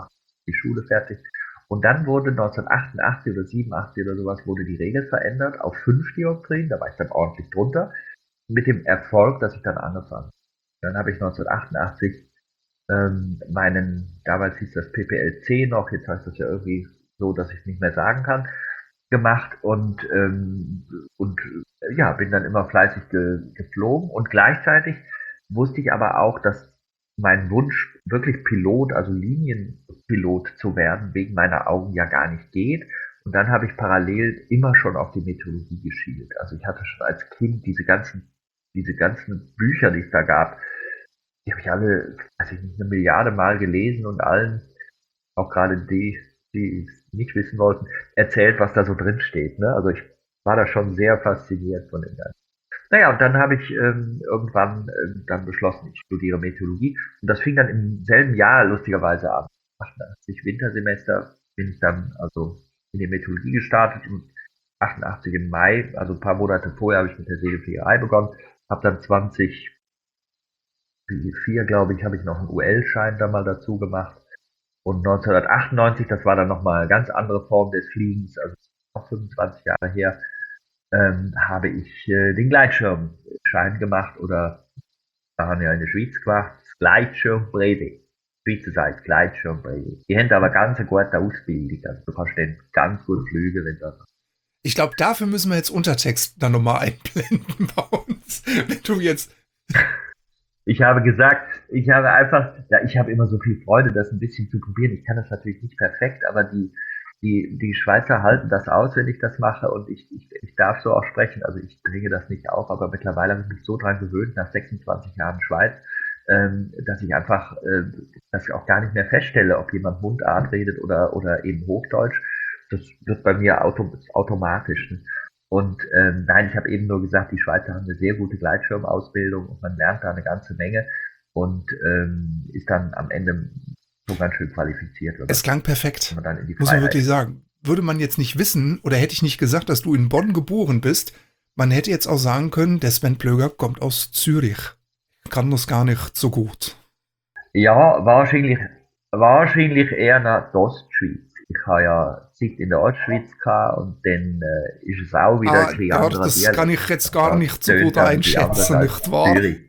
die Schule fertig. Und dann wurde neunzehnhundertachtundachtzig oder siebenundachtzig oder sowas wurde die Regel verändert auf fünf Dioptrien, da war ich dann ordentlich drunter, mit dem Erfolg, dass ich dann angefangen habe. Dann habe ich neunzehnhundertachtundachtzig ähm, meinen, damals hieß das P P L C noch, jetzt heißt das ja irgendwie so, dass ich es nicht mehr sagen kann, gemacht und, ähm, und äh, ja, bin dann immer fleißig ge, geflogen und gleichzeitig wusste ich aber auch, dass mein Wunsch, wirklich Pilot, also Linienpilot zu werden, wegen meiner Augen ja gar nicht geht. Und dann habe ich parallel immer schon auf die Meteorologie geschielt. Also ich hatte schon als Kind diese ganzen, diese ganzen Bücher, die es da gab, die habe ich alle, weiß ich nicht, eine Milliarde Mal gelesen und allen, auch gerade die, die es nicht wissen wollten, erzählt, was da so drin steht. Ne? Also ich war da schon sehr fasziniert von dem Ganzen. Naja, und dann habe ich ähm, irgendwann ähm, dann beschlossen, ich studiere Meteorologie. Und das fing dann im selben Jahr lustigerweise an. achtundachtzig Wintersemester bin ich dann also in die Meteorologie gestartet und achtundachtzig im Mai, also ein paar Monate vorher, habe ich mit der Segelfliegerei begonnen. Habe dann zwanzig vier, glaube ich, habe ich noch einen U L-Schein da mal dazu gemacht. Und neunzehnhundertachtundneunzig, das war dann nochmal eine ganz andere Form des Fliegens, also noch fünfundzwanzig Jahre her, ähm, habe ich äh, den Gleitschirmschein gemacht oder da haben wir ja in der Schweiz gemacht, das Gleitschirmbrede. Schweizer sagt Gleitschirmbrede. Die haben aber ganz eine gute Ausbildung, also du kannst den ganz gut fliegen, wenn das. Ich glaube, dafür müssen wir jetzt Untertext dann nochmal einblenden bei uns. Wenn du jetzt. Ich habe gesagt, ich habe einfach, ja, ich habe immer so viel Freude, das ein bisschen zu probieren. Ich kann das natürlich nicht perfekt, aber die, die, die Schweizer halten das aus, wenn ich das mache und ich, ich, ich darf so auch sprechen. Also ich bringe das nicht auf, aber mittlerweile habe ich mich so dran gewöhnt, nach sechsundzwanzig Jahren Schweiz, ähm, dass ich einfach, äh, dass ich auch gar nicht mehr feststelle, ob jemand Mundart redet oder, oder eben Hochdeutsch. Das wird bei mir auto, automatisch. Ne? Und ähm, nein, ich habe eben nur gesagt, die Schweizer haben eine sehr gute Gleitschirmausbildung und man lernt da eine ganze Menge und ähm, ist dann am Ende so ganz schön qualifiziert. Es klang perfekt, man dann in die muss man wirklich sagen. Würde man jetzt nicht wissen oder hätte ich nicht gesagt, dass du in Bonn geboren bist, man hätte jetzt auch sagen können, der Sven Plöger kommt aus Zürich. Kann das gar nicht so gut. Ja, wahrscheinlich, wahrscheinlich eher nach der Ostschweiz. Ich habe ja Zeit in der Ostschweiz gehabt und dann äh, ist es auch wieder ah, ein bisschen ja, anderer das Dialekt. kann ich jetzt gar Das nicht so tönt gut dann wie einschätzen, anders nicht als wahr? Zürich.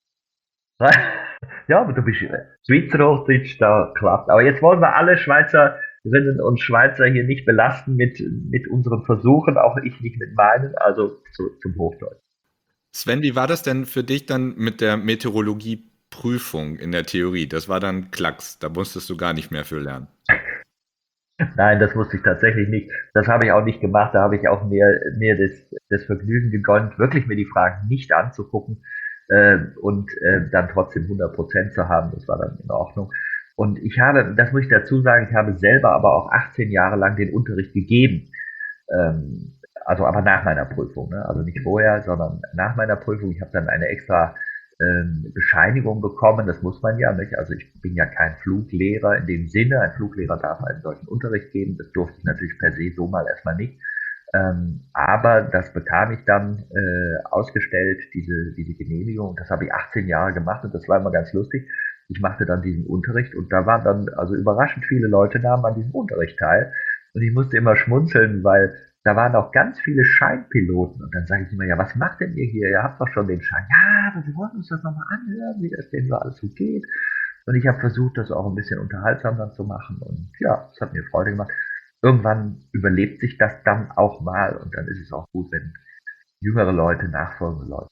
Ja, aber du bist Schweizer Hochdeutsch, da klappt. Aber jetzt wollen wir alle Schweizerinnen und Schweizer hier nicht belasten mit, mit unseren Versuchen, auch ich nicht mit meinen, also zu, zum Hochdeutsch. Sven, wie war das denn für dich dann mit der Meteorologieprüfung in der Theorie? Das war dann Klacks, da musstest du gar nicht mehr für lernen. Nein, das wusste ich tatsächlich nicht. Das habe ich auch nicht gemacht. Da habe ich auch mir, mir das, das Vergnügen gegönnt, wirklich mir die Fragen nicht anzugucken äh, und äh, dann trotzdem hundert Prozent zu haben. Das war dann in Ordnung. Und ich habe, das muss ich dazu sagen, ich habe selber aber auch achtzehn Jahre lang den Unterricht gegeben. Ähm, also aber nach meiner Prüfung. Ne? Also nicht vorher, sondern nach meiner Prüfung. Ich habe dann eine extra ähm, Bescheinigung bekommen, das muss man ja nicht. Also ich bin ja kein Fluglehrer in dem Sinne. Ein Fluglehrer darf einen solchen Unterricht geben. Das durfte ich natürlich per se so mal erstmal nicht. Ähm, aber das bekam ich dann äh, ausgestellt, diese, diese Genehmigung. Das habe ich achtzehn Jahre gemacht und das war immer ganz lustig. Ich machte dann diesen Unterricht und da waren dann also überraschend viele Leute nahmen an diesem Unterricht teil. Und ich musste immer schmunzeln, weil da waren auch ganz viele Scheinpiloten. Und dann sage ich immer, ja, was macht denn ihr hier? Ihr habt doch schon den Schein. Ja, aber wir wollen uns das nochmal anhören, wie das denn so alles so geht. Und ich habe versucht, das auch ein bisschen unterhaltsam dann zu machen. Und ja, es hat mir Freude gemacht. Irgendwann überlebt sich das dann auch mal. Und dann ist es auch gut, wenn jüngere Leute, nachfolgende Leute.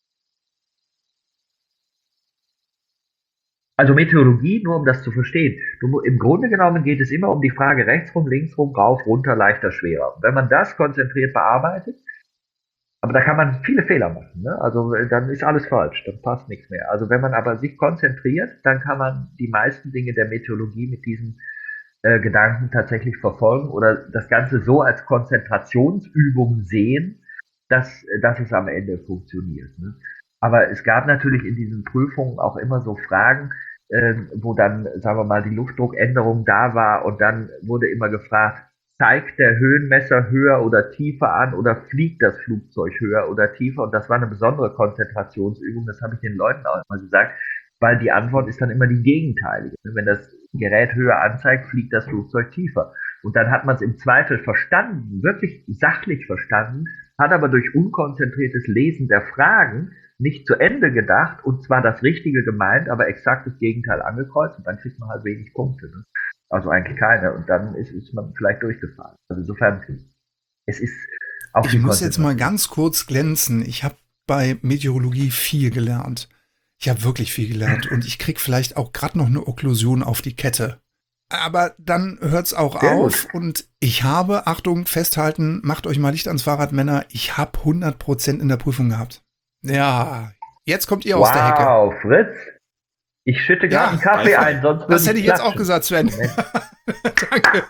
Also Meteorologie, nur um das zu verstehen. Du, im Grunde genommen geht es immer um die Frage rechtsrum, linksrum, rauf, runter, leichter, schwerer. Und wenn man das konzentriert bearbeitet, aber da kann man viele Fehler machen, ne? Also dann ist alles falsch, dann passt nichts mehr. Also wenn man aber sich konzentriert, dann kann man die meisten Dinge der Meteorologie mit diesen äh, Gedanken tatsächlich verfolgen oder das Ganze so als Konzentrationsübung sehen, dass, dass es am Ende funktioniert, ne? Aber es gab natürlich in diesen Prüfungen auch immer so Fragen, äh, wo dann, sagen wir mal, die Luftdruckänderung da war und dann wurde immer gefragt, zeigt der Höhenmesser höher oder tiefer an oder fliegt das Flugzeug höher oder tiefer? Und das war eine besondere Konzentrationsübung, das habe ich den Leuten auch immer gesagt, weil die Antwort ist dann immer die gegenteilige. Wenn das Gerät höher anzeigt, fliegt das Flugzeug tiefer. Und dann hat man es im Zweifel verstanden, wirklich sachlich verstanden, hat aber durch unkonzentriertes Lesen der Fragen nicht zu Ende gedacht und zwar das Richtige gemeint, aber exakt das Gegenteil angekreuzt und dann kriegt man halt wenig Punkte. Ne? Also eigentlich keine. Und dann ist, ist man vielleicht durchgefahren. Also insofern, es ist auch Ich die muss jetzt mal Konzentration. ganz kurz glänzen. Ich habe bei Meteorologie viel gelernt. Ich habe wirklich viel gelernt und ich krieg vielleicht auch gerade noch eine Okklusion auf die Kette. Aber dann hört's auch Sehr auf gut. und ich habe, Achtung, festhalten, macht euch mal Licht ans Fahrrad, Männer, ich habe hundert Prozent in der Prüfung gehabt. Ja, jetzt kommt ihr aus der Hecke. Wow, Fritz, ich schütte gerade Ja, einen Kaffee also, ein, sonst würde Das hätte ich jetzt auch klatschen. gesagt, Sven. Moment. Danke.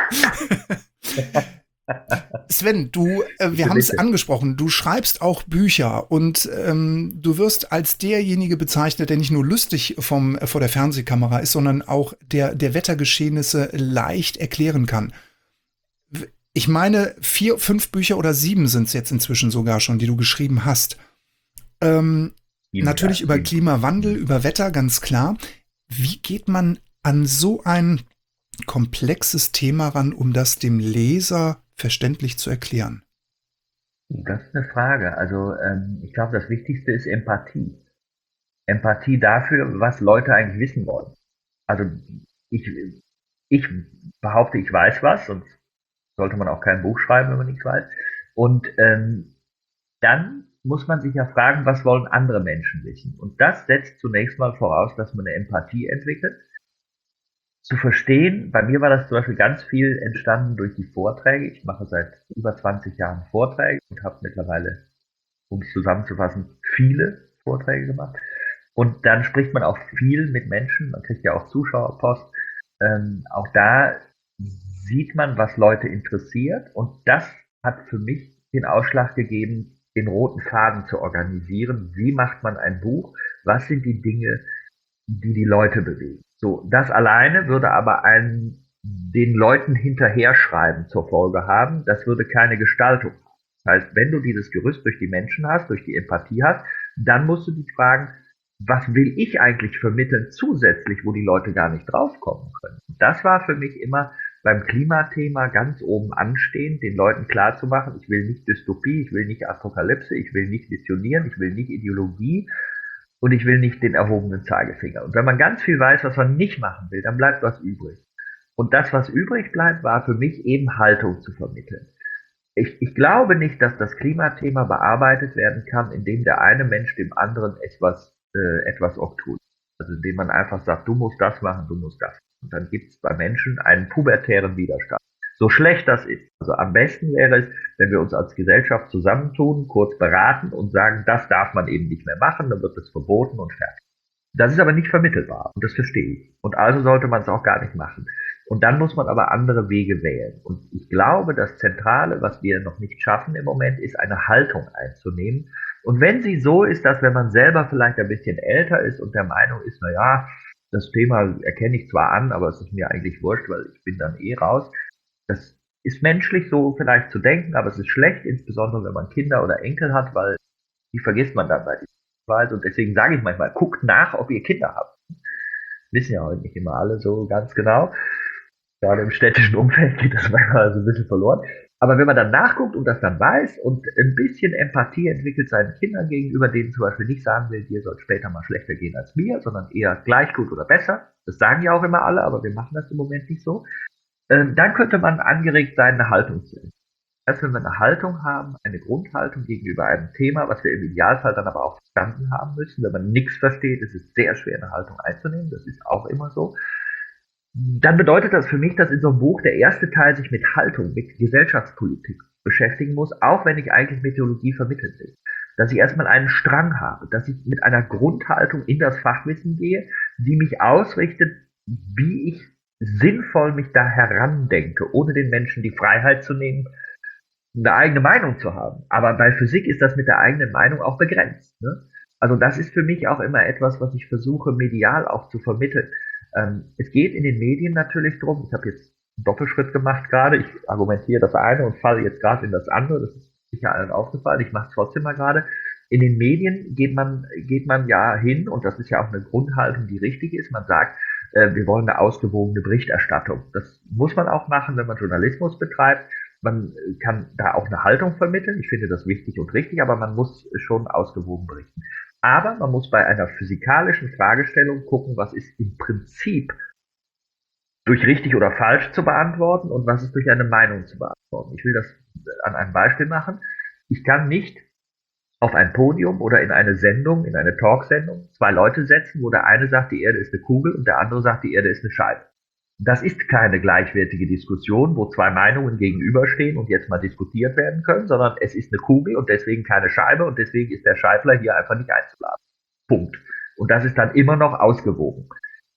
Sven, du, äh, wir Bitte, haben es bitte. angesprochen, du schreibst auch Bücher und ähm, du wirst als derjenige bezeichnet, der nicht nur lustig vom, äh, vor der Fernsehkamera ist, sondern auch der, der Wettergeschehnisse leicht erklären kann. W- Ich meine, vier, fünf Bücher oder sieben sind es jetzt inzwischen sogar schon, die du geschrieben hast. Ähm, Sieben, natürlich ja, über sieben. Klimawandel, über Wetter, ganz klar. Wie geht man an so ein komplexes Thema ran, um das dem Leser verständlich zu erklären? Das ist eine Frage. Also ähm, ich glaube, das Wichtigste ist Empathie. Empathie dafür, was Leute eigentlich wissen wollen. Also ich, ich behaupte, ich weiß was, sonst sollte man auch kein Buch schreiben, wenn man nichts weiß. Und ähm, dann muss man sich ja fragen, was wollen andere Menschen wissen? Und das setzt zunächst mal voraus, dass man eine Empathie entwickelt. Zu verstehen, bei mir war das zum Beispiel ganz viel entstanden durch die Vorträge. Ich mache seit über zwanzig Jahren Vorträge und habe mittlerweile, um es zusammenzufassen, viele Vorträge gemacht. Und dann spricht man auch viel mit Menschen, man kriegt ja auch Zuschauerpost. Ähm, auch da sieht man, was Leute interessiert. Und das hat für mich den Ausschlag gegeben, den roten Faden zu organisieren. Wie macht man ein Buch? Was sind die Dinge, die die Leute bewegen? So, das alleine würde aber einen, den Leuten hinterher schreiben zur Folge haben. Das würde keine Gestaltung haben. Das heißt, wenn du dieses Gerüst durch die Menschen hast, durch die Empathie hast, dann musst du dich fragen, was will ich eigentlich vermitteln zusätzlich, wo die Leute gar nicht draufkommen können? Das war für mich immer beim Klimathema ganz oben anstehen, den Leuten klarzumachen, ich will nicht Dystopie, ich will nicht Apokalypse, ich will nicht visionieren, ich will nicht Ideologie und ich will nicht den erhobenen Zeigefinger. Und wenn man ganz viel weiß, was man nicht machen will, dann bleibt was übrig. Und das, was übrig bleibt, war für mich eben Haltung zu vermitteln. Ich, ich glaube nicht, dass das Klimathema bearbeitet werden kann, indem der eine Mensch dem anderen etwas äh, etwas obtut. Also indem man einfach sagt, du musst das machen, du musst das. Und dann gibt es bei Menschen einen pubertären Widerstand. So schlecht das ist. Also am besten wäre es, wenn wir uns als Gesellschaft zusammentun, kurz beraten und sagen, das darf man eben nicht mehr machen, dann wird es verboten und fertig. Das ist aber nicht vermittelbar und das verstehe ich. Und also sollte man es auch gar nicht machen. Und dann muss man aber andere Wege wählen. Und ich glaube, das Zentrale, was wir noch nicht schaffen im Moment, ist eine Haltung einzunehmen. Und wenn sie so ist, dass wenn man selber vielleicht ein bisschen älter ist und der Meinung ist, na ja, das Thema erkenne ich zwar an, aber es ist mir eigentlich wurscht, weil ich bin dann eh raus. Das ist menschlich so vielleicht zu denken, aber es ist schlecht, insbesondere wenn man Kinder oder Enkel hat, weil die vergisst man dann bei dieser Weise. Und deswegen sage ich manchmal, guckt nach, ob ihr Kinder habt. Wissen ja heute nicht immer alle so ganz genau. Gerade im städtischen Umfeld geht das manchmal so ein bisschen verloren. Aber wenn man dann nachguckt und das dann weiß und ein bisschen Empathie entwickelt seinen Kindern gegenüber, denen zum Beispiel nicht sagen will, dir soll später mal schlechter gehen als mir, sondern eher gleich gut oder besser. Das sagen ja auch immer alle, aber wir machen das im Moment nicht so. Ähm, dann könnte man angeregt sein, eine Haltung zu entwickeln. Das heißt, wenn wir eine Haltung haben, eine Grundhaltung gegenüber einem Thema, was wir im Idealfall dann aber auch verstanden haben müssen. Wenn man nichts versteht, ist es sehr schwer, eine Haltung einzunehmen. Das ist auch immer so. Dann bedeutet das für mich, dass in so einem Buch der erste Teil sich mit Haltung, mit Gesellschaftspolitik beschäftigen muss, auch wenn ich eigentlich Meteorologie vermitteln will. Dass ich erstmal einen Strang habe, dass ich mit einer Grundhaltung in das Fachwissen gehe, die mich ausrichtet, wie ich sinnvoll mich da herandenke, ohne den Menschen die Freiheit zu nehmen, eine eigene Meinung zu haben. Aber bei Physik ist das mit der eigenen Meinung auch begrenzt. Ne? Also das ist für mich auch immer etwas, was ich versuche, medial auch zu vermitteln. Ähm, es geht in den Medien natürlich drum, ich habe jetzt einen Doppelschritt gemacht gerade, ich argumentiere das eine und falle jetzt gerade in das andere, das ist sicher allen aufgefallen, ich mache es trotzdem mal gerade. In den Medien geht man, geht man ja hin, und das ist ja auch eine Grundhaltung, die richtig ist, man sagt, äh, wir wollen eine ausgewogene Berichterstattung. Das muss man auch machen, wenn man Journalismus betreibt. Man kann da auch eine Haltung vermitteln. Ich finde das wichtig und richtig, aber man muss schon ausgewogen berichten. Aber man muss bei einer physikalischen Fragestellung gucken, was ist im Prinzip durch richtig oder falsch zu beantworten und was ist durch eine Meinung zu beantworten. Ich will das an einem Beispiel machen. Ich kann nicht auf ein Podium oder in eine Sendung, in eine Talksendung, zwei Leute setzen, wo der eine sagt, die Erde ist eine Kugel und der andere sagt, die Erde ist eine Scheibe. Das ist keine gleichwertige Diskussion, wo zwei Meinungen gegenüberstehen und jetzt mal diskutiert werden können, sondern es ist eine Kugel und deswegen keine Scheibe und deswegen ist der Scheibler hier einfach nicht einzuladen. Punkt. Und das ist dann immer noch ausgewogen.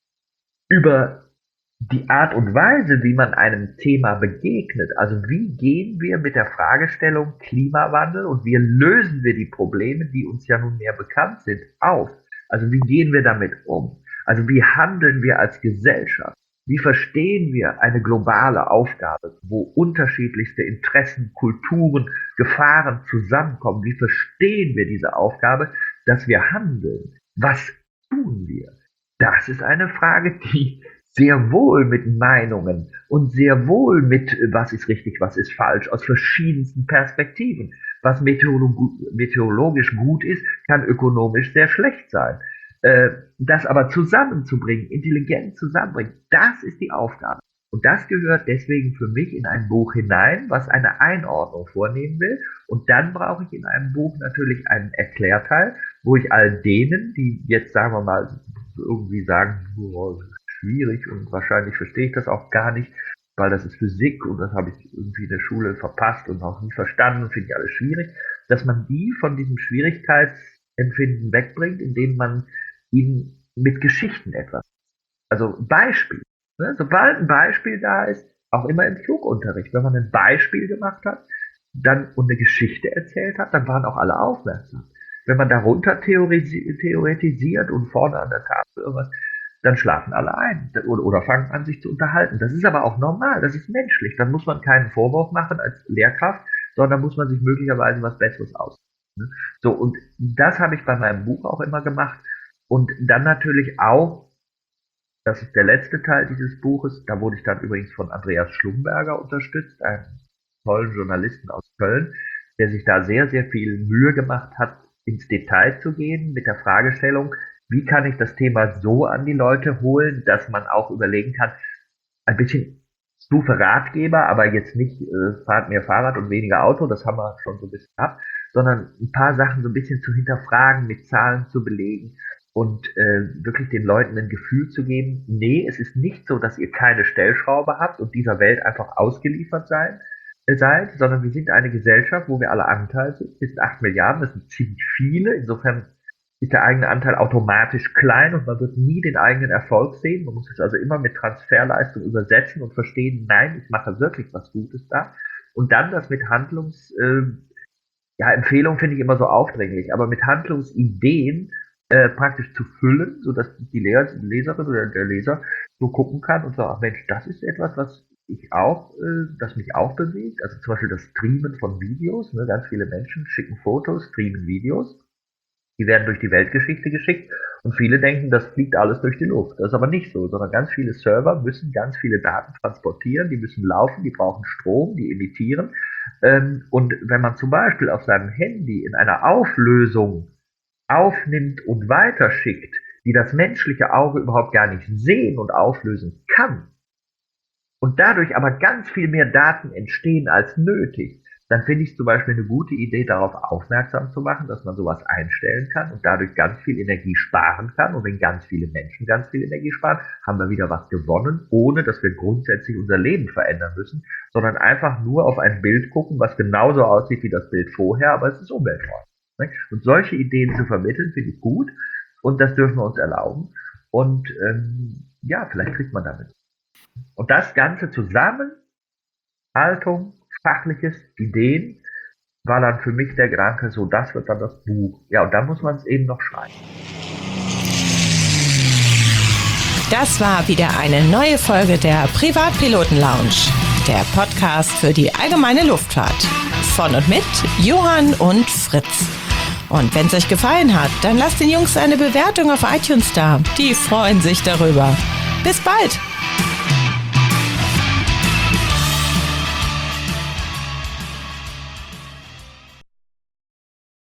Über die Art und Weise, wie man einem Thema begegnet, also wie gehen wir mit der Fragestellung Klimawandel und wie lösen wir die Probleme, die uns ja nun mehr bekannt sind, auf? Also wie gehen wir damit um? Also wie handeln wir als Gesellschaft? Wie verstehen wir eine globale Aufgabe, wo unterschiedlichste Interessen, Kulturen, Gefahren zusammenkommen? Wie verstehen wir diese Aufgabe, dass wir handeln? Was tun wir? Das ist eine Frage, die sehr wohl mit Meinungen und sehr wohl mit, was ist richtig, was ist falsch, aus verschiedensten Perspektiven. Was meteorolo- meteorologisch gut ist, kann ökonomisch sehr schlecht sein. Äh, das aber zusammenzubringen, intelligent zusammenbringen, das ist die Aufgabe. Und das gehört deswegen für mich in ein Buch hinein, was eine Einordnung vornehmen will. Und dann brauche ich in einem Buch natürlich einen Erklärteil, wo ich all denen, die jetzt, sagen wir mal, irgendwie sagen, oh, schwierig und wahrscheinlich verstehe ich das auch gar nicht, weil das ist Physik und das habe ich irgendwie in der Schule verpasst und auch nie verstanden, finde ich alles schwierig, dass man die von diesem Schwierigkeitsempfinden wegbringt, indem man ihnen mit Geschichten etwas, also Beispiel, ne? Sobald ein Beispiel da ist, auch immer im Flugunterricht, wenn man ein Beispiel gemacht hat, dann und eine Geschichte erzählt hat, dann waren auch alle aufmerksam. Wenn man darunter theorisi- theoretisiert und vorne an der Tafel irgendwas, dann schlafen alle ein oder, oder fangen an, sich zu unterhalten. Das ist aber auch normal, das ist menschlich. Dann muss man keinen Vorwurf machen als Lehrkraft, sondern muss man sich möglicherweise was Besseres aussuchen. So, und das habe ich bei meinem Buch auch immer gemacht. Und dann natürlich auch, das ist der letzte Teil dieses Buches, da wurde ich dann übrigens von Andreas Schlumberger unterstützt, einem tollen Journalisten aus Köln, der sich da sehr, sehr viel Mühe gemacht hat, ins Detail zu gehen mit der Fragestellung, wie kann ich das Thema so an die Leute holen, dass man auch überlegen kann, ein bisschen Stufe Ratgeber, aber jetzt nicht äh, fahrt mehr Fahrrad und weniger Auto, das haben wir schon so ein bisschen ab, sondern ein paar Sachen so ein bisschen zu hinterfragen, mit Zahlen zu belegen und äh, wirklich den Leuten ein Gefühl zu geben, nee, es ist nicht so, dass ihr keine Stellschraube habt und dieser Welt einfach ausgeliefert seid, äh, seid, sondern wir sind eine Gesellschaft, wo wir alle Anteil sind. Wir sind acht Milliarden, das sind ziemlich viele, insofern ist der eigene Anteil automatisch klein und man wird nie den eigenen Erfolg sehen. Man muss es also immer mit Transferleistung übersetzen und verstehen, nein, ich mache wirklich was Gutes da. Und dann das mit Handlungs, äh, ja, Empfehlung finde ich immer so aufdringlich, aber mit Handlungsideen äh, praktisch zu füllen, sodass die Leserin oder der Leser so gucken kann und sagt, ach Mensch, das ist etwas, was ich auch, äh, das mich auch bewegt. Also zum Beispiel das Streamen von Videos. Ne? Ganz viele Menschen schicken Fotos, streamen Videos. Die werden durch die Weltgeschichte geschickt und viele denken, das fliegt alles durch die Luft. Das ist aber nicht so, sondern ganz viele Server müssen ganz viele Daten transportieren, die müssen laufen, die brauchen Strom, die emittieren. Und wenn man zum Beispiel auf seinem Handy in einer Auflösung aufnimmt und weiterschickt, die das menschliche Auge überhaupt gar nicht sehen und auflösen kann, und dadurch aber ganz viel mehr Daten entstehen als nötig, dann finde ich es zum Beispiel eine gute Idee, darauf aufmerksam zu machen, dass man sowas einstellen kann und dadurch ganz viel Energie sparen kann. Und wenn ganz viele Menschen ganz viel Energie sparen, haben wir wieder was gewonnen, ohne dass wir grundsätzlich unser Leben verändern müssen, sondern einfach nur auf ein Bild gucken, was genauso aussieht wie das Bild vorher, aber es ist umweltfreundlich. Und solche Ideen zu vermitteln, finde ich gut und das dürfen wir uns erlauben. Und ähm, ja, vielleicht kriegt man damit. Und das Ganze zusammen, Haltung, Fachliches, Ideen, war dann für mich der Gedanke, so, das wird dann das Buch. Ja, und dann muss man es eben noch schreiben. Das war wieder eine neue Folge der Privatpiloten Lounge, der Podcast für die allgemeine Luftfahrt. Von und mit Johann und Fritz. Und wenn es euch gefallen hat, dann lasst den Jungs eine Bewertung auf iTunes da. Die freuen sich darüber. Bis bald!